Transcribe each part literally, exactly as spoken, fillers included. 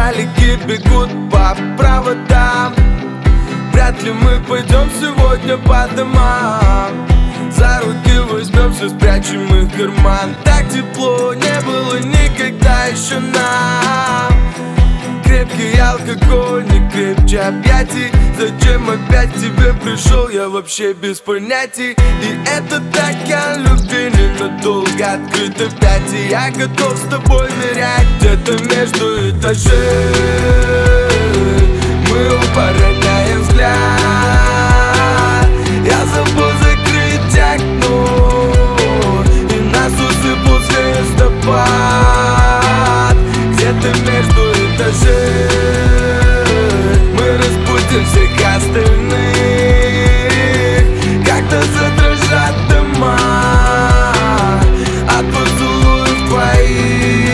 Ролики бегут по проводам. Вряд ли мы пойдем сегодня по домам. За руки возьмемся, спрячем их в карман. Так тепло не было никогда еще нам. Крепкий алкоголь, не крепче объятий. Зачем опять к тебе пришел, я вообще без понятий. И это так, я любви ненадолго открыт опять. И я готов с тобой нырять где-то между этажей. Мы оба роняем взгляд. Я забыл закрыть окно, и нас усыпал звездопад. Где-то между этажей мы разбудим всех остальных. Как-то задрожат дома от поцелуев твоих.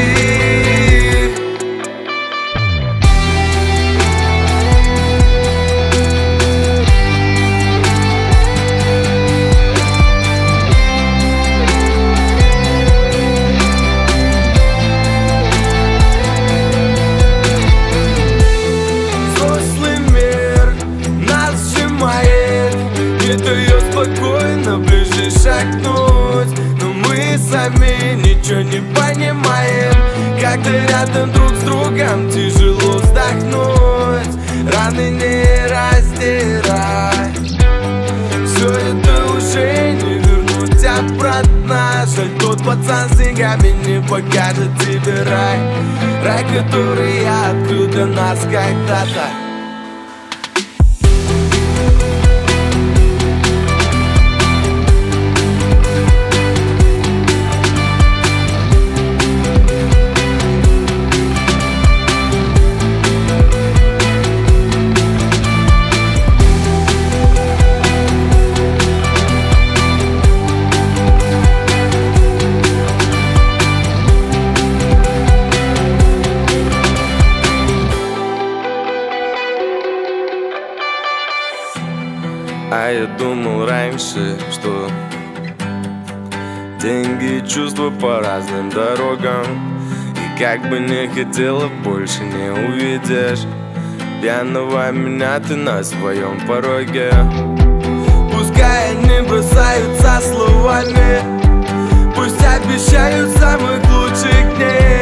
Спокойно ближе шагнуть, но мы сами ничего не понимаем. Когда рядом друг с другом тяжело вздохнуть, раны не раздирай. Все это уже не вернуть обратно. Жаль, тот пацан с деньгами не покажет тебе рай. Рай, который я открыл для нас когда-то. А я думал раньше, что деньги и чувства по разным дорогам. И как бы не хотела, больше не увидишь пьяного меня ты на своем пороге. Пускай они бросаются словами, пусть обещают самых лучших дней.